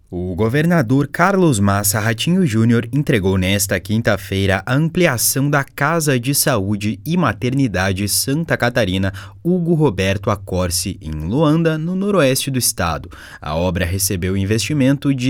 O governador Carlos Massa Ratinho Júnior entregou nesta quinta-feira a ampliação da Casa de Saúde e Maternidade Santa Catarina Hugo Roberto Accorsi, em Loanda, no noroeste do estado. A obra recebeu investimento de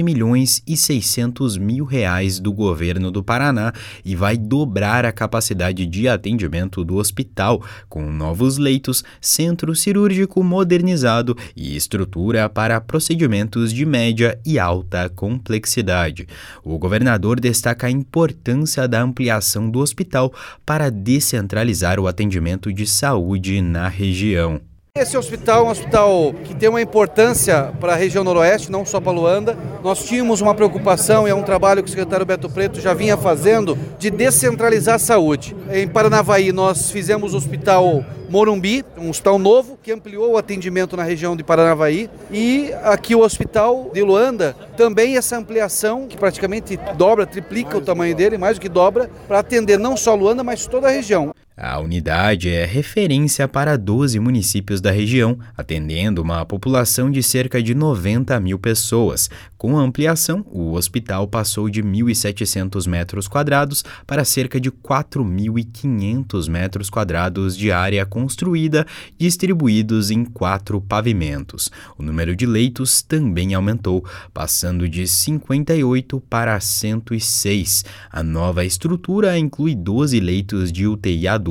R$13.600.000 do governo do Paraná e vai dobrar a capacidade de atendimento do hospital, com novos leitos, centro cirúrgico modernizado e estrutura para procedimentos de média e alta complexidade. O governador destaca a importância da ampliação do hospital para descentralizar o atendimento de saúde na região. Esse hospital é um hospital que tem uma importância para a região noroeste, não só para Loanda. Nós tínhamos uma preocupação e é um trabalho que o secretário Beto Preto já vinha fazendo de descentralizar a saúde. Em Paranavaí nós fizemos o Hospital Morumbi, um hospital novo que ampliou o atendimento na região de Paranavaí, e aqui o Hospital de Loanda, também essa ampliação que praticamente dobra, triplica o tamanho dele, mais do que dobra, para atender não só Loanda, mas toda a região. A unidade é referência para 12 municípios da região, atendendo uma população de cerca de 90 mil pessoas. Com a ampliação, o hospital passou de 1.700 metros quadrados para cerca de 4.500 metros quadrados de área construída, distribuídos em 4 pavimentos. O número de leitos também aumentou, passando de 58 para 106. A nova estrutura inclui 12 leitos de UTI adulto,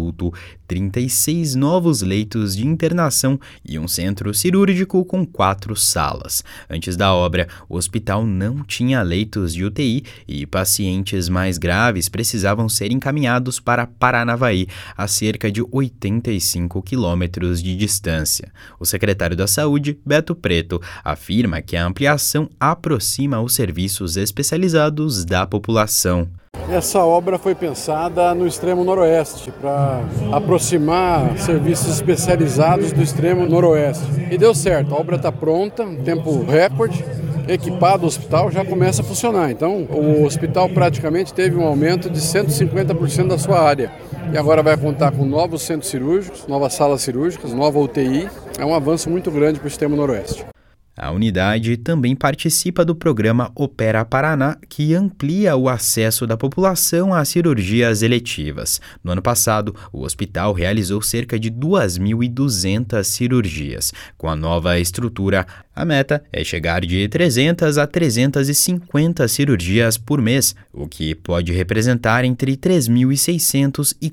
36 novos leitos de internação e um centro cirúrgico com 4 salas. Antes da obra, o hospital não tinha leitos de UTI e pacientes mais graves precisavam ser encaminhados para Paranavaí, a cerca de 85 quilômetros de distância. O secretário da Saúde, Beto Preto, afirma que a ampliação aproxima os serviços especializados da população. Essa obra foi pensada no extremo noroeste, para aproximar serviços especializados do extremo noroeste. E deu certo, a obra está pronta, em tempo recorde, equipado o hospital, já começa a funcionar. Então, o hospital praticamente teve um aumento de 150% da sua área. E agora vai contar com novos centros cirúrgicos, novas salas cirúrgicas, nova UTI. É um avanço muito grande para o extremo noroeste. A unidade também participa do programa Opera Paraná, que amplia o acesso da população às cirurgias eletivas. No ano passado, o hospital realizou cerca de 2.200 cirurgias. Com a nova estrutura, a meta é chegar de 300 a 350 cirurgias por mês, o que pode representar entre 3.600 e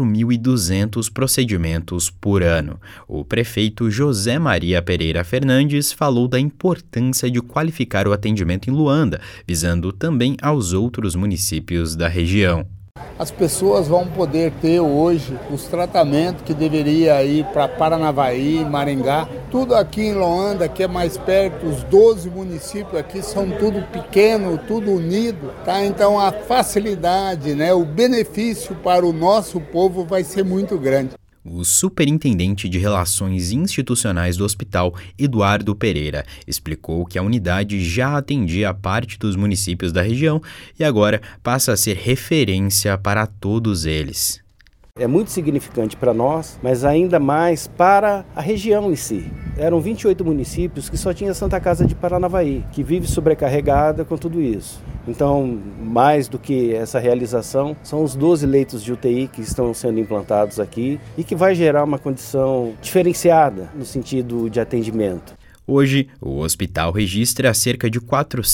4.200 procedimentos por ano. O prefeito José Maria Pereira Fernandes falou da importância de qualificar o atendimento em Loanda, visando também aos outros municípios da região. As pessoas vão poder ter hoje os tratamentos que deveria ir para Paranavaí, Maringá, tudo aqui em Loanda, que é mais perto, os 12 municípios aqui são tudo pequeno, tudo unido, tá? Então a facilidade, o benefício para o nosso povo vai ser muito grande. O superintendente de Relações Institucionais do hospital, Eduardo Pereira, explicou que a unidade já atendia parte dos municípios da região e agora passa a ser referência para todos eles. É muito significante para nós, mas ainda mais para a região em si. Eram 28 municípios que só tinha Santa Casa de Paranavaí, que vive sobrecarregada com tudo isso. Então, mais do que essa realização, são os 12 leitos de UTI que estão sendo implantados aqui e que vai gerar uma condição diferenciada no sentido de atendimento. Hoje, o hospital registra cerca de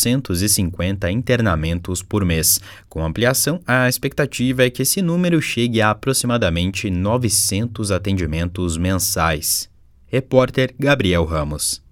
450 internamentos por mês. Com ampliação, a expectativa é que esse número chegue a aproximadamente 900 atendimentos mensais. Repórter Gabriel Ramos.